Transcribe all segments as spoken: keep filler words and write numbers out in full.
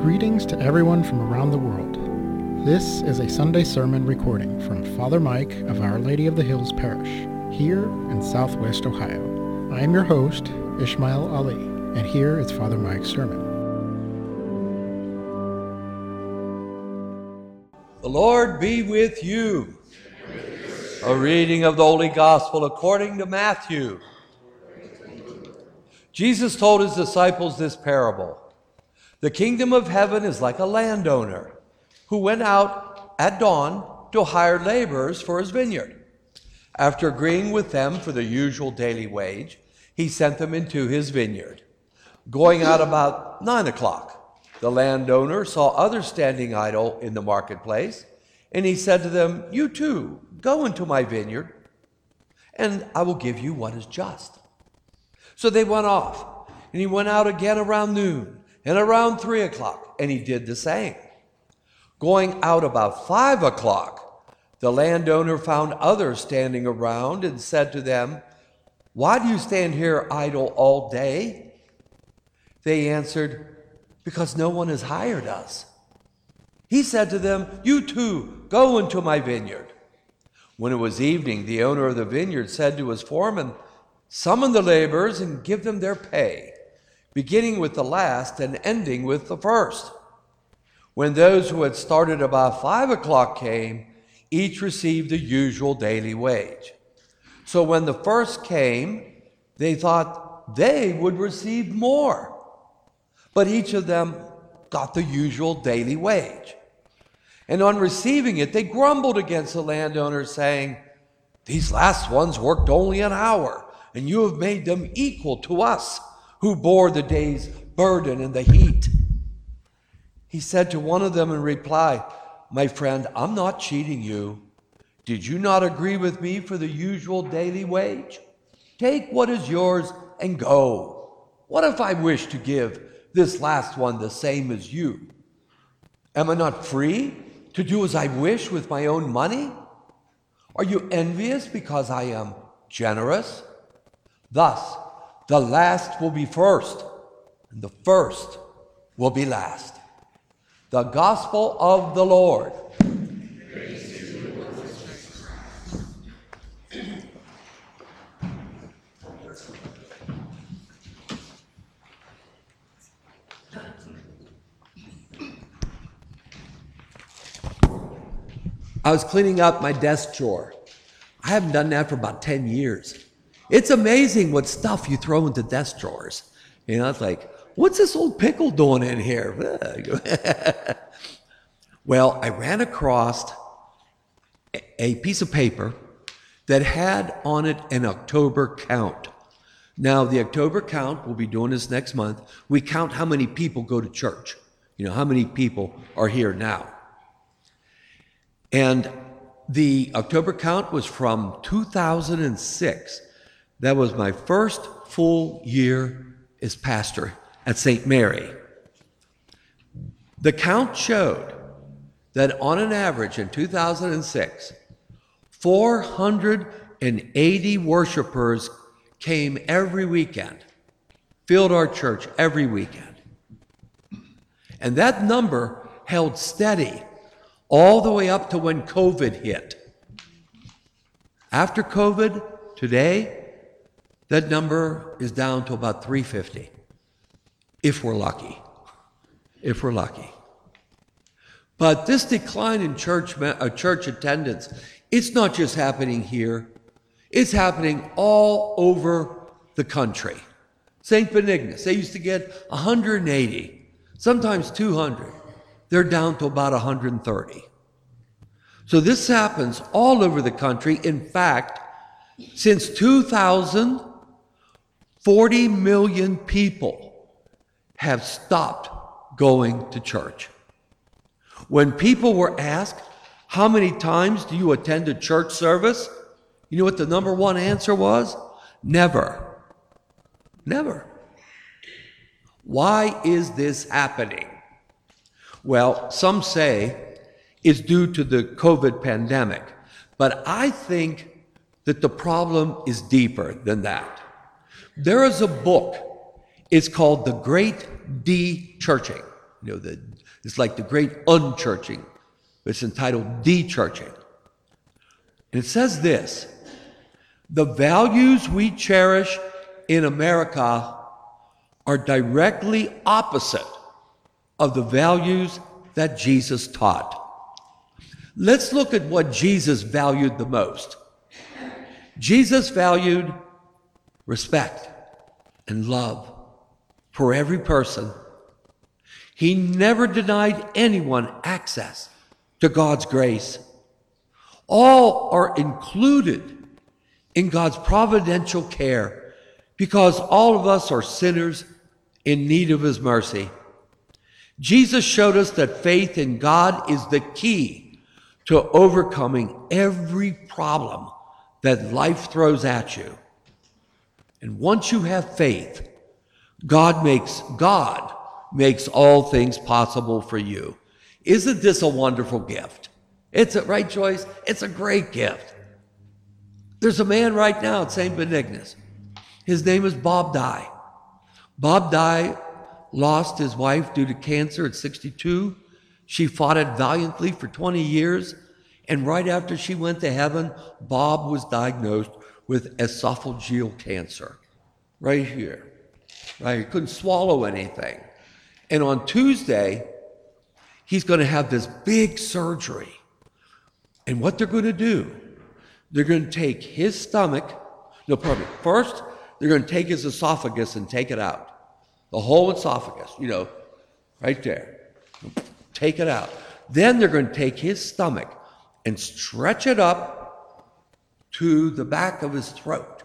Greetings to everyone from around the world. This is a Sunday sermon recording from Father Mike of Our Lady of the Hills Parish, here in Southwest Ohio. I am your host, Ishmael Ali, and here is Father Mike's sermon. The Lord be with you. A reading of the Holy Gospel according to Matthew. Jesus told his disciples this parable. The kingdom of heaven is like a landowner who went out at dawn to hire laborers for his vineyard. After agreeing with them for the usual daily wage, he sent them into his vineyard. Going out about nine o'clock, the landowner saw others standing idle in the marketplace, and he said to them, "You too, go into my vineyard, and I will give you what is just." So they went off, and he went out again around noon, and around three o'clock, and he did the same. Going out about five o'clock, the landowner found others standing around and said to them, "Why do you stand here idle all day?" They answered, "Because no one has hired us." He said to them, "You too, go into my vineyard." When it was evening, the owner of the vineyard said to his foreman, "Summon the laborers and give them their pay, beginning with the last and ending with the first." When those who had started about five o'clock came, each received the usual daily wage. So when the first came, they thought they would receive more, but each of them got the usual daily wage. And on receiving it, they grumbled against the landowner, saying, "These last ones worked only an hour, and you have made them equal to us, who bore the day's burden and the heat." He said to one of them in reply, "My friend, I'm not cheating you. Did you not agree with me for the usual daily wage? Take what is yours and go. What if I wish to give this last one the same as you? Am I not free to do as I wish with my own money? Are you envious because I am generous? Thus, the last will be first, and the first will be last." The Gospel of the Lord. Praise to you, Lord Jesus Christ. I was cleaning up my desk drawer. I haven't done that for about ten years. It's amazing what stuff you throw into desk drawers. You know, it's like, what's this old pickle doing in here? Well, I ran across a piece of paper that had on it an October count. Now, the October count, we'll be doing this next month. We count how many people go to church. You know, how many people are here now. And the October count was from two thousand six. That was my first full year as pastor at Saint Mary. The count showed that on an average in two thousand six, four hundred eighty worshipers came every weekend, filled our church every weekend. And that number held steady all the way up to when COVID hit. After COVID, today, that number is down to about three hundred fifty, if we're lucky, if we're lucky. But this decline in church, uh, church attendance, it's not just happening here, it's happening all over the country. Saint Benignus, they used to get one hundred eighty, sometimes two hundred. They're down to about one hundred thirty. So this happens all over the country. In fact, since two thousand, forty million people have stopped going to church. When people were asked, "How many times do you attend a church service?" You know what the number one answer was? Never. Never. Why is this happening? Well, some say it's due to the COVID pandemic, but I think that the problem is deeper than that. There is a book. It's called The Great De-Churching. You know, the, it's like the great unchurching. It's entitled De-churching. And it says this: the values we cherish in America are directly opposite of the values that Jesus taught. Let's look at what Jesus valued the most. Jesus valued respect and love for every person. He never denied anyone access to God's grace. All are included in God's providential care because all of us are sinners in need of His mercy. Jesus showed us that faith in God is the key to overcoming every problem that life throws at you. And once you have faith, God makes God makes all things possible for you. Isn't this a wonderful gift? It's a, right, Joyce? It's a great gift. There's a man right now at Saint Benigna's. His name is Bob Dye. Bob Dye lost his wife due to cancer at sixty-two. She fought it valiantly for twenty years. And right after she went to heaven, Bob was diagnosed with esophageal cancer. Right here. Right? He couldn't swallow anything. And on Tuesday, he's going to have this big surgery. And what they're going to do, they're going to take his stomach, no, pardon me, first, they're going to take his esophagus and take it out. The whole esophagus, you know, right there. Take it out. Then they're going to take his stomach and stretch it up to the back of his throat.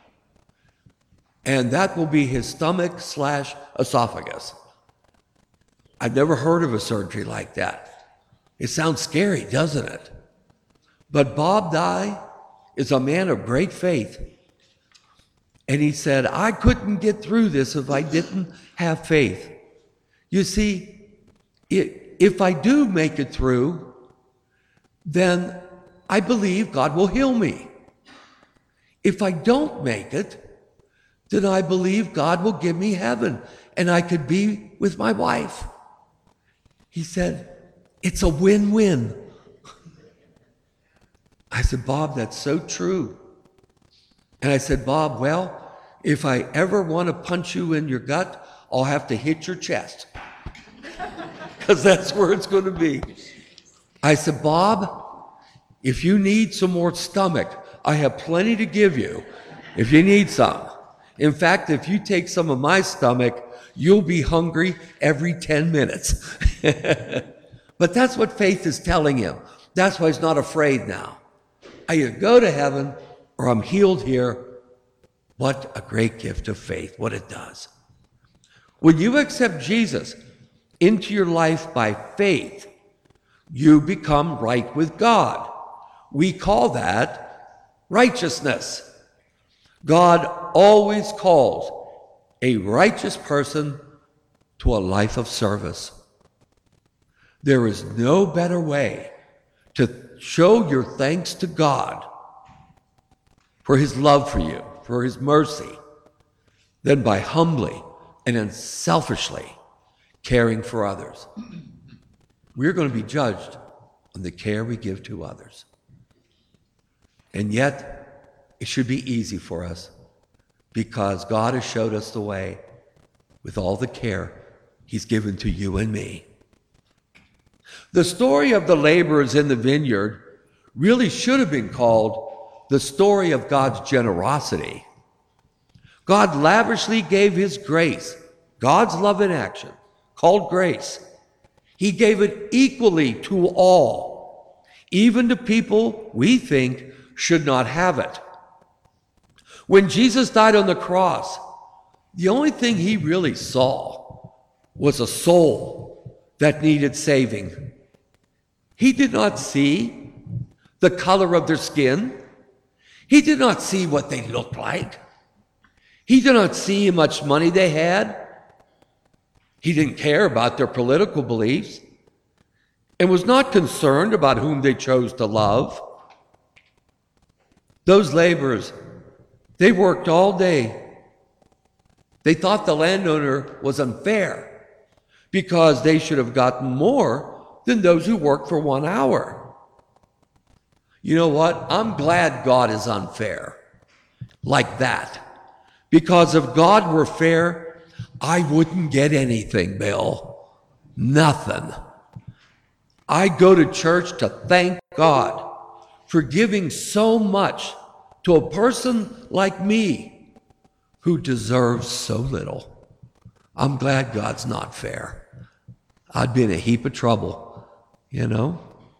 And that will be his stomach slash esophagus. I've never heard of a surgery like that. It sounds scary, doesn't it? But Bob Dye is a man of great faith. And he said, I couldn't get through this if I didn't have faith. You see, if I do make it through, then I believe God will heal me. If I don't make it, then I believe God will give me heaven and I could be with my wife. He said, it's a win-win. I said, Bob, that's so true. And I said, Bob, well, if I ever want to punch you in your gut, I'll have to hit your chest. Because that's where it's going to be. I said, Bob, if you need some more stomach, I have plenty to give you if you need some. In fact, if you take some of my stomach, you'll be hungry every ten minutes. But that's what faith is telling him. That's why he's not afraid now. I either go to heaven or I'm healed here. What a great gift of faith, what it does. When you accept Jesus into your life by faith, you become right with God. We call that righteousness. God always calls a righteous person to a life of service. There is no better way to show your thanks to God for His love for you, for His mercy, than by humbly and unselfishly caring for others. We're going to be judged on the care we give to others. And yet, it should be easy for us because God has showed us the way with all the care He's given to you and me. The story of the laborers in the vineyard really should have been called the story of God's generosity. God lavishly gave His grace, God's love in action, called grace. He gave it equally to all, even to people we think should not have it. When Jesus died on the cross, the only thing He really saw was a soul that needed saving. He did not see the color of their skin. He did not see what they looked like. He did not see how much money they had. He didn't care about their political beliefs and was not concerned about whom they chose to love. Those laborers, they worked all day. They thought the landowner was unfair because they should have gotten more than those who work for one hour. You know what? I'm glad God is unfair like that. Because if God were fair, I wouldn't get anything, Bill. Nothing. I go to church to thank God for giving so much to a person like me who deserves so little. I'm glad God's not fair. I'd be in a heap of trouble, you know?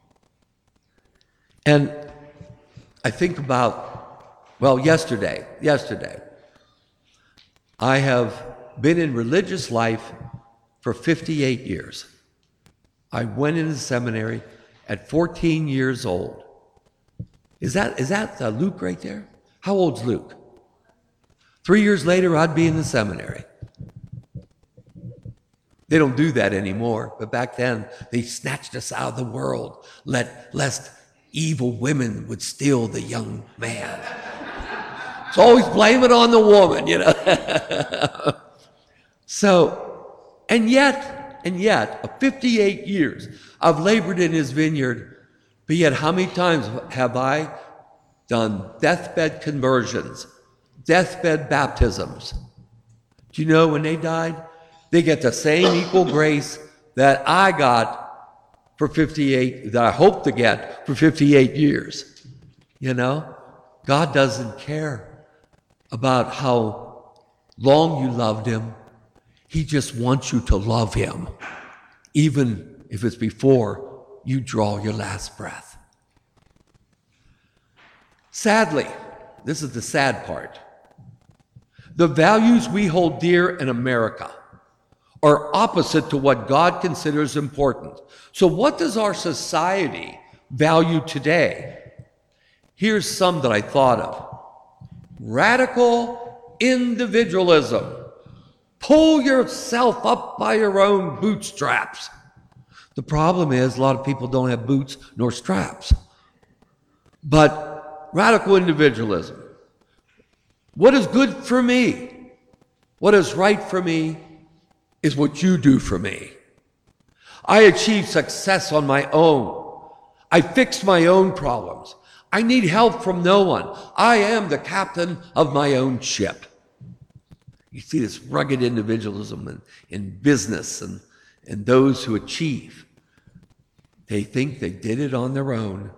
And I think about, well, yesterday, yesterday, I have been in religious life for fifty-eight years. I went into seminary at fourteen years old. Is that, is that uh, Luke right there? How old's Luke? Three years later, I'd be in the seminary. They don't do that anymore, but back then, they snatched us out of the world, let, lest evil women would steal the young man. It's always blame it on the woman, you know. So, and yet, and yet, fifty-eight years, I've labored in his vineyard, but yet how many times have I done deathbed conversions, deathbed baptisms? Do you know when they died? They get the same equal grace that I got for fifty-eight, that I hope to get for fifty-eight years. You know, God doesn't care about how long you loved him. He just wants you to love him, even if it's before you draw your last breath. Sadly, this is the sad part. The values we hold dear in America are opposite to what God considers important. So what does our society value today? Here's some that I thought of. Radical individualism. Pull yourself up by your own bootstraps. The problem is a lot of people don't have boots nor straps. But radical individualism. What is good for me, what is right for me, is what you do for me. I achieved success on my own. I fixed my own problems. I need help from no one. I am the captain of my own ship. You see this rugged individualism in, in business and, and those who achieve. They think they did it on their own.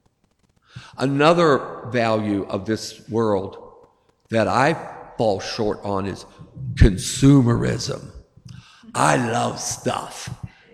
Another value of this world that I fall short on is consumerism. I love stuff.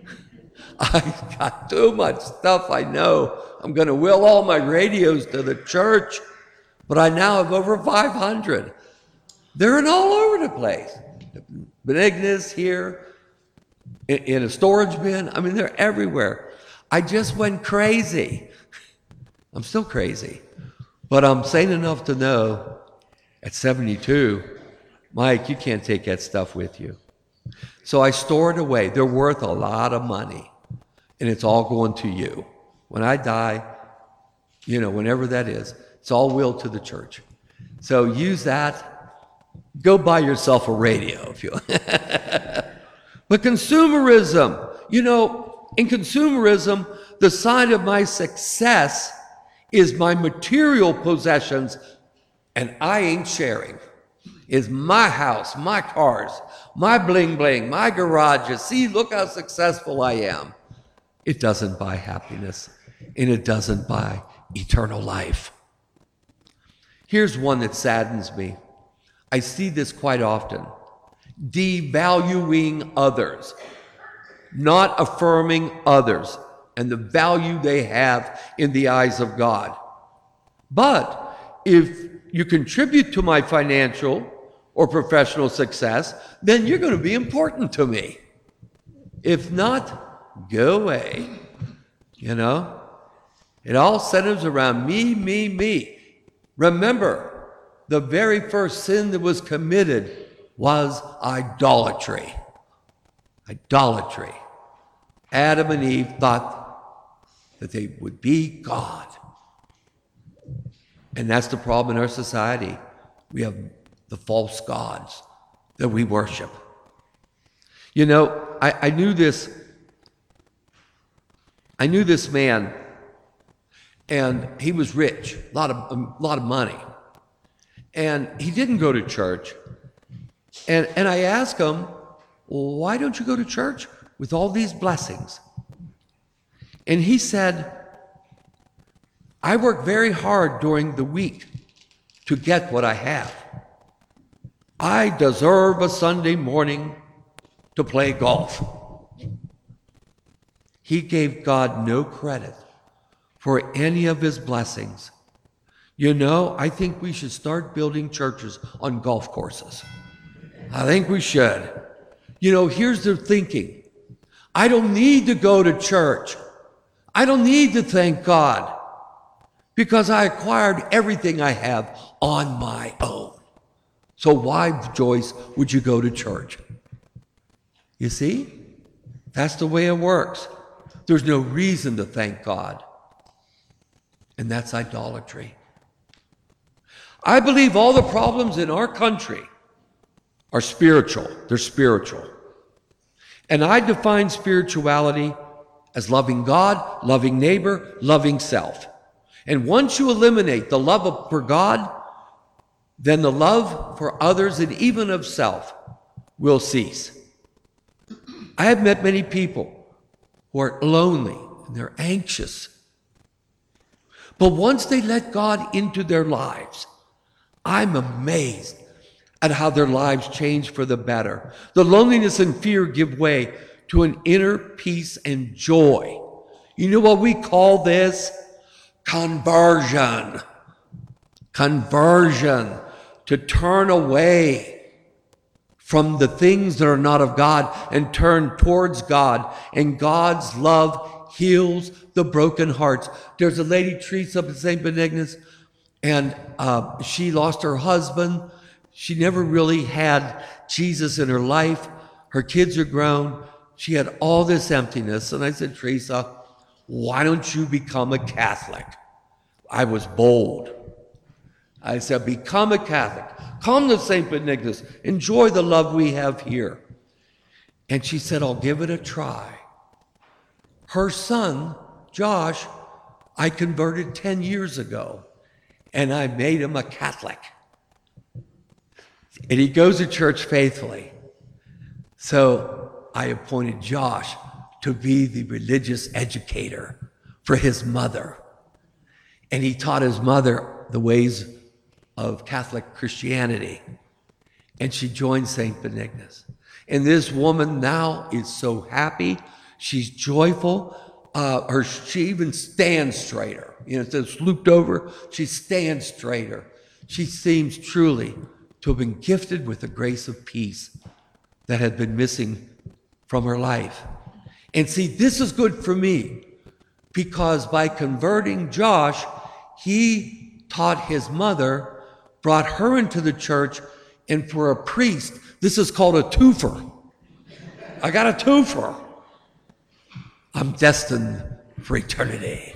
I got too much stuff. I know I'm going to will all my radios to the church, but I now have over five hundred. They're in all over the place. Benignas here, in, in a storage bin. I mean, they're everywhere. I just went crazy. I'm still crazy, but I'm sane enough to know at seventy-two, Mike, you can't take that stuff with you. So I store it away. They're worth a lot of money, and it's all going to you. When I die, you know, whenever that is, it's all willed to the church. So use that. Go buy yourself a radio if you But consumerism, you know, in consumerism, the sign of my success is my material possessions, and I ain't sharing. Is my house, my cars, my bling bling, my garages. See, look how successful I am. It doesn't buy happiness, and it doesn't buy eternal life. Here's one that saddens me. I see this quite often. Devaluing others, not affirming others and the value they have in the eyes of God. But if you contribute to my financial or professional success, then you're going to be important to me. If not, go away. You know, it all centers around me, me, me. Remember, the very first sin that was committed was idolatry. Idolatry. Adam and Eve thought that they would be God. And that's the problem in our society. We have the false gods that we worship. You know, I, I knew this, I knew this man, and he was rich, a lot of, a lot of money. And he didn't go to church. And, and I asked him, well, why don't you go to church with all these blessings? And he said, I work very hard during the week to get what I have. I deserve a Sunday morning to play golf. He gave God no credit for any of his blessings. You know, I think we should start building churches on golf courses. I think we should. You know, here's their thinking. I don't need to go to church. I don't need to thank God because I acquired everything I have on my own. So why, Joyce, would you go to church? You see? That's the way it works. There's no reason to thank God. And that's idolatry. I believe all the problems in our country are spiritual. They're spiritual. And I define spirituality as loving God, loving neighbor, loving self. And once you eliminate the love of, for God, then the love for others and even of self will cease. I have met many people who are lonely and they're anxious. But once they let God into their lives, I'm amazed at how their lives change for the better. The loneliness and fear give way to an inner peace and joy. You know what we call this? Conversion. Conversion. To turn away from the things that are not of God and turn towards God. And God's love heals the broken hearts. There's a lady, Teresa, up at Saint Benigna's, and uh, she lost her husband. She never really had Jesus in her life. Her kids are grown. She had all this emptiness. And I said, Teresa, why don't you become a Catholic? I was bold. I said, become a Catholic. Come to Saint Benigna's. Enjoy the love we have here. And she said, I'll give it a try. Her son, Josh, I converted ten years ago, and I made him a Catholic. And he goes to church faithfully. So I appointed Josh to be the religious educator for his mother. And he taught his mother the ways of Catholic Christianity. And she joined Saint Benigna's. And this woman now is so happy. She's joyful. Uh, her, she even stands straighter. You know, instead of slooped over, she stands straighter. She seems truly to have been gifted with the grace of peace that had been missing from her life. And see, this is good for me because by converting Josh, he taught his mother, brought her into the church, and for a priest, this is called a twofer. I got a twofer. I'm destined for eternity.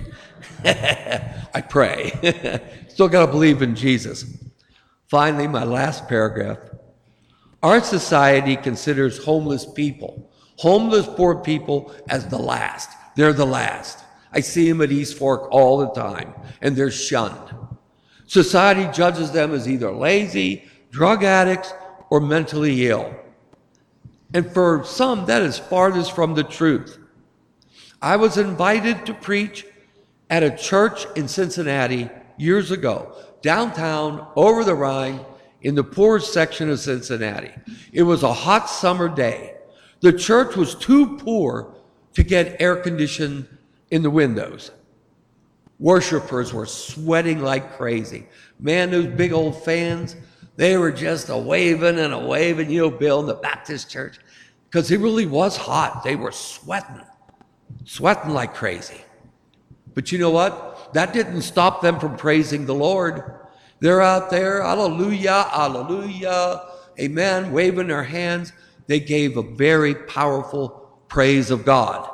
I pray. Still got to believe in Jesus. Finally, my last paragraph. Our society considers homeless people, homeless poor people, as the last. They're the last. I see them at East Fork all the time, and they're shunned. Society judges them as either lazy, drug addicts, or mentally ill. And for some, that is farthest from the truth. I was invited to preach at a church in Cincinnati years ago, downtown, over the Rhine, in the poorest section of Cincinnati. It was a hot summer day. The church was too poor to get air conditioning in the windows. Worshipers were sweating like crazy. Man, those big old fans, they were just a waving and a waving, you know, Bill, in the Baptist church, because it really was hot. They were sweating, sweating like crazy. But you know what? That didn't stop them from praising the Lord. They're out there, hallelujah, hallelujah, amen, waving their hands. They gave a very powerful praise of God.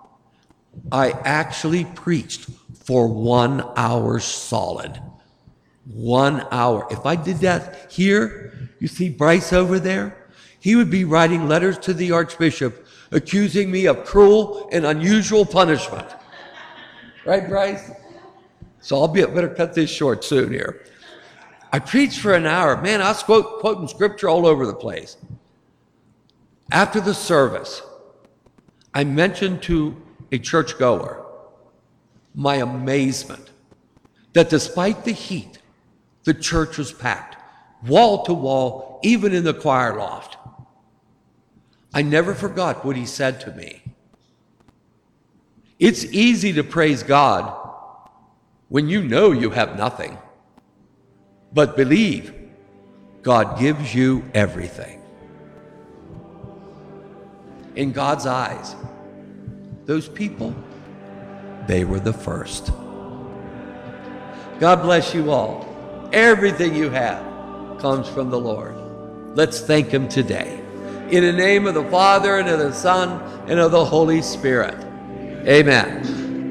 I actually preached for one hour solid. One hour. If I did that here, you see Bryce over there? he would be writing letters to the Archbishop accusing me of cruel and unusual punishment. Right, Bryce? So I'll be, better cut this short soon here. I preached for an hour. Man, I was quote, quoting scripture all over the place. After the service, I mentioned to a churchgoer my amazement that despite the heat, the church was packed, wall to wall, even in the choir loft. I never forgot what he said to me. It's easy to praise God when you know you have nothing. But believe, God gives you everything. In God's eyes, those people, they were the first. God bless you all. Everything you have comes from the Lord. Let's thank him today. In the name of the Father, and of the Son, and of the Holy Spirit. Amen.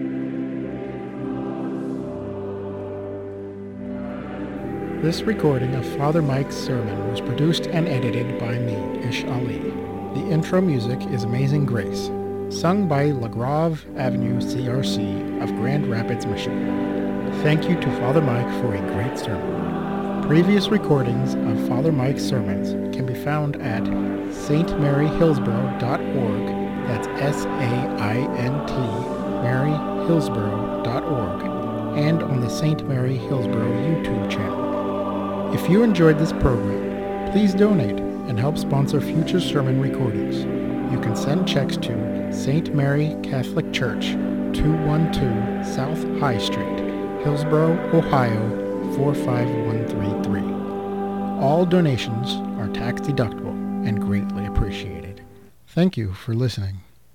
This recording of Father Mike's sermon was produced and edited by me, Ish Ali. The intro music is Amazing Grace, sung by LaGrave Avenue C R C of Grand Rapids, Michigan. Thank you to Father Mike for a great sermon. Previous recordings of Father Mike's sermons can be found at saint mary hillsborough dot org. That's S A I N T, mary hillsborough dot org, and on the Saint Mary Hillsborough YouTube channel. If you enjoyed this program, please donate and help sponsor future sermon recordings. You can send checks to Saint Mary Catholic Church, two one two South High Street, Hillsborough, Ohio, four five one three three. All donations are tax deductible and greatly appreciated. Thank you for listening.